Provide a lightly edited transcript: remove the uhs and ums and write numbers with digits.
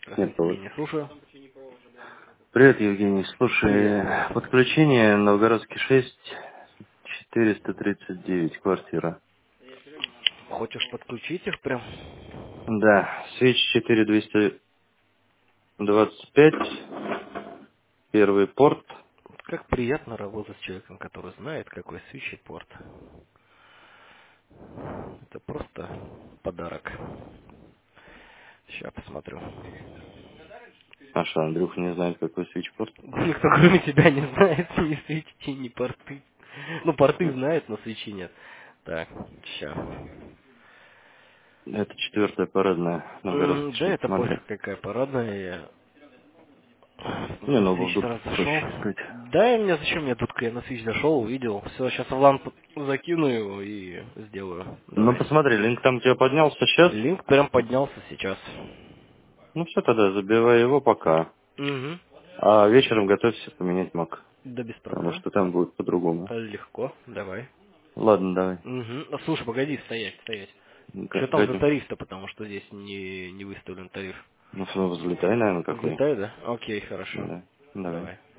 Нет, Здравствуйте, повод. Евгений, слушаю. Привет, Евгений. Привет. Слушай, подключение Новгородский 6, 439, квартира. Хочешь подключить их прям? Да, свеч 4225, первый порт. Как приятно работать с человеком, который знает, какой свищий порт. Это просто подарок. Сейчас посмотрю. А что, Андрюха не знает, какой свеч порт? Никто кроме тебя не знает ни свечи, ни порты. Ну, порты знает, но свечи нет. Так, сейчас. Это четвертая парадная, Новгородский Да 6, это смотри. пофиг какая парадная. Не, На ну, в свич Гугл раз зашел. проще искать. Да, и мне зачем мне тут, я на свич зашел, увидел. Все, сейчас в лан закину его и сделаю. Ну, Давай. посмотри, линк там у тебя поднялся сейчас. Линк прям поднялся сейчас. Ну, все тогда, забивай его пока. Угу. А вечером готовься поменять мак. Да без Потому проблем. что там будет по-другому. Легко, давай. Ладно, давай. Угу. Слушай, погоди, стоять, стоять. Что там за Гадим. тариф-то, потому что здесь не выставлен тариф. Ну, снова взлетай, наверное, какой. Взлетай, да? Окей, хорошо. Да. Давай. Давай.